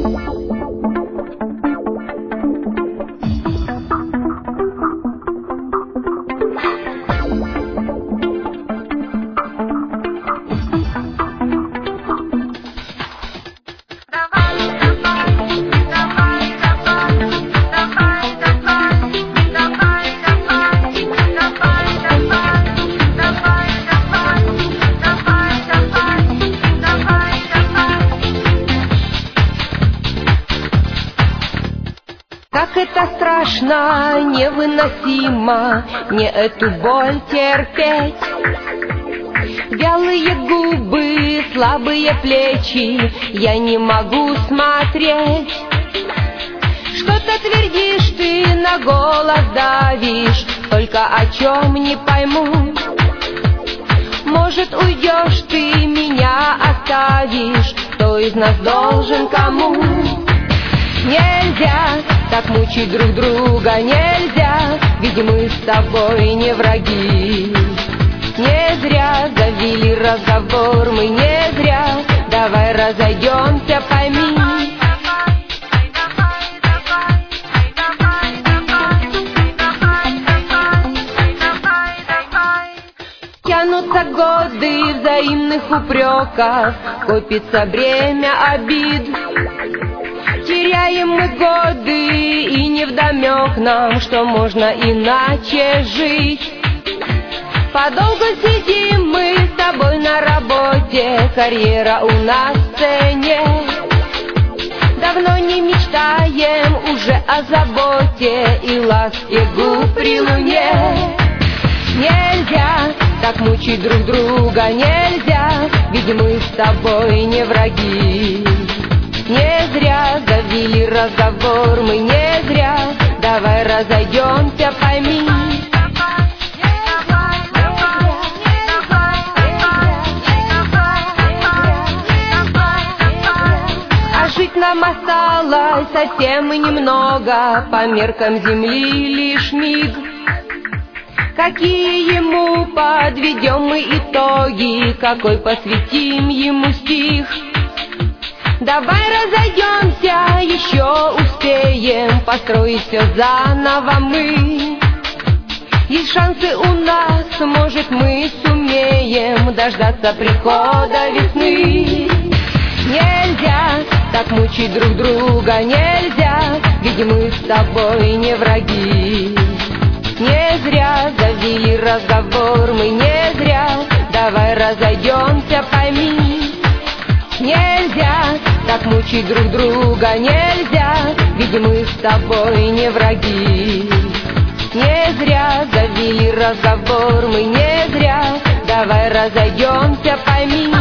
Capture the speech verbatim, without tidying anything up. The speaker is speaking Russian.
Как это страшно, невыносимо мне эту боль терпеть. Вялые губы, слабые плечи, я не могу смотреть. Что-то твердишь ты, на голос давишь, только о чем не пойму. Может, уйдешь ты, меня оставишь, кто из нас должен кому? Нельзя так мучить друг друга, нельзя, ведь мы с тобой не враги. Не зря завели разговор, мы не зря, давай разойдемся, пойми. Тянутся годы взаимных упреков, копится бремя обид. Теряем мы годы, и невдомек нам, что можно иначе жить. Подолгу сидим мы с тобой на работе, карьера у нас в цене. Давно не мечтаем уже о заботе и ласке губ при луне. Нельзя так мучить друг друга, нельзя, ведь мы с тобой не враги. Не зря завели разговор, мы не зря, давай разойдемся, пойми. А жить нам осталось совсем и немного, по меркам земли лишь миг. Какие ему подведем мы итоги, какой посвятим ему стих? Давай разойдемся, еще успеем построить все заново мы. Есть шансы у нас, может, мы сумеем дождаться прихода весны. Нельзя так мучить друг друга, нельзя, ведь мы с тобой не враги. Не зря завели разговор, мы не зря, давай разойдемся, пойми. Нельзя так мучить друг друга, нельзя, ведь мы с тобой не враги. Не зря завели разговор, мы не зря, давай разойдемся, пойми.